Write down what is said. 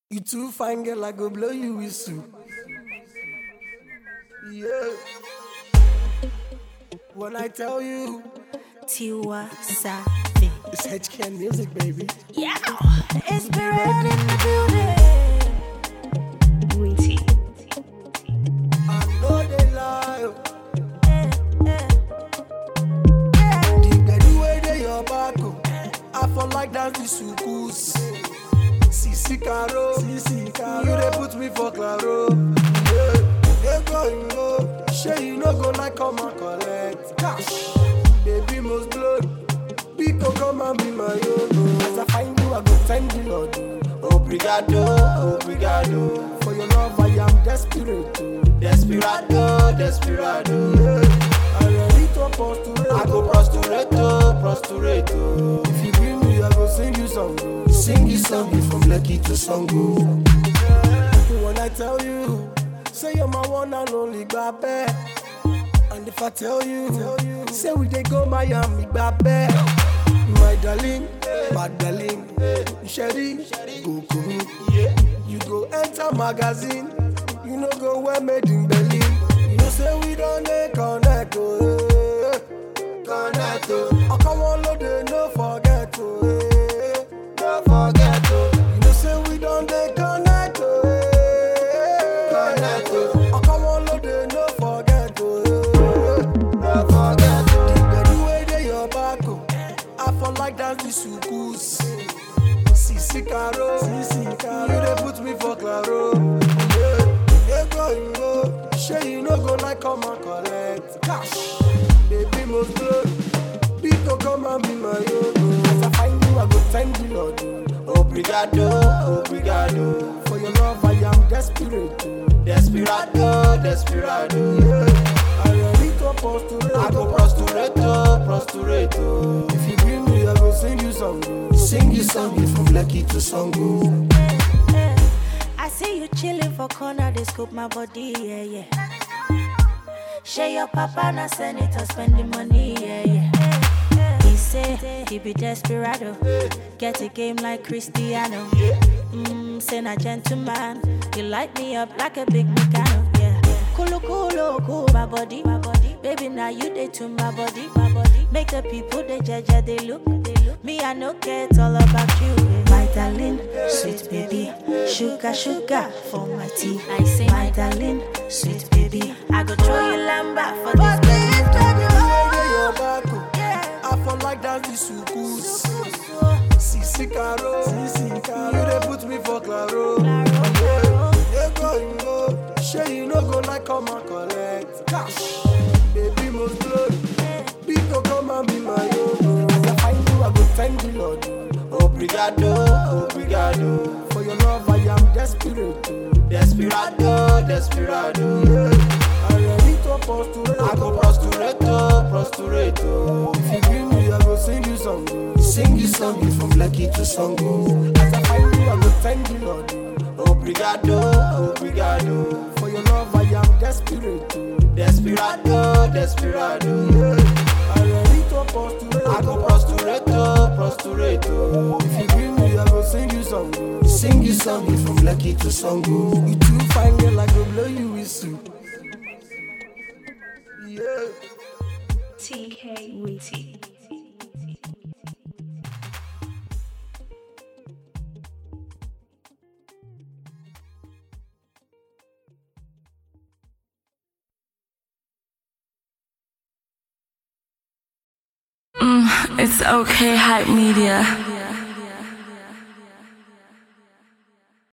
You too fine, girl, I go blow you with soup. Yeah. When I tell you, Tiwa Savage. it's HK music, baby. Yeah, it's Spirit in the building. Witty. I know they lie. The way they your back, I fall like that's the sukus. Sisi Caro, you they put me for claro. Yeah, go, shey you no go like come and collect cash. Baby must blood, Pico come and be my own. As I find you, I go thank the Lord. Obrigado, obrigado. For your love, I am desperate. Desperado, desperado. Yeah. I'm ready to prostrate. I go prostrate, prostrate. If you bring me, I go sing you song. Sing you song from Lucky to Songo. When I tell you, say you're my one and only baby. And if I tell you, say we dey go Miami, baby. My darling, Sherry, go cool. You go enter magazine, you know go wear made in Berlin. You know say we don't connect, connect. I come on load, no forget, no forget. You know say we don't connect, connect. I come on load, no forget, no forget. The way they your back, I fall like that's the sukus. Sisi Caro, you they put me for claro. Yeah, go, shey you no go like come and collect cash. Baby must blow, Pico come and be my own. As I find you, I go thank the Lord. Obrigado, obrigado. For your love, I am desperate. Desperado, desperado. Yeah. I'm ready to prostrate. I go prostrate, prostrate. If you bring me, I go sing you song. Sing you song from Lucky to Songo. I see you chilling for corner, they scoop my body, yeah, yeah. Share your papa, na senator, spending money, yeah, yeah. He say he be desperado, get a game like Cristiano. Say na gentleman, you light me up like a big mechano, yeah. Cool, my body, baby, now you dey to my body. Make the people they judge, they look. Me, I no care, it's all about you. My darling, sweet baby, sugar for my tea. I say, my darling, sweet baby, I go throw you lamba for this baby. I fall like that's the sukus. Sisi Caro, you they put me for claro. Yeah, go, shey you no go like come and collect cash. Baby must blood, Pico come and be my own. As I find you, I go thank the Lord. Obrigado, obrigado. For your love, I am desperate. Desperado, desperado. Yeah. I'm ready to prostrate. I go prostrate, prostrate. If you bring me, I go sing you song. Sing you song from Lucky to Songo. As I find you, I go thank the Lord. Obrigado, obrigado. For your love, I am desperate. Desperado, desperado. Yeah. I'm ready to prostrate. I go prostrate, prostrate. If you bring me, I go sing you song. Sing you song from Lucky to Songo. You too fine, girl, I go blow you with soup. Yeah. TK Witty. It's okay, hype media.